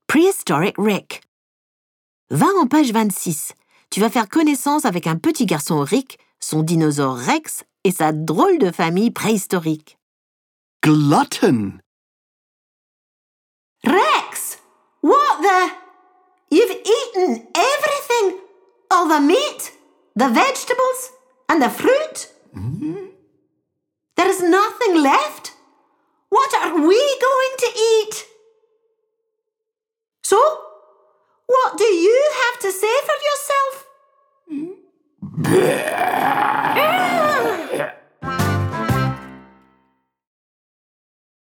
Prehistoric Rick. Va en page 26. Tu vas faire connaissance avec un petit garçon Rick, son dinosaure Rex et sa drôle de famille préhistorique. Glutton. Rex! What the... You've eaten everything! All the meat, the vegetables, and the fruit? There is nothing left? What are we going to eat? So, what do you have to say for yourself?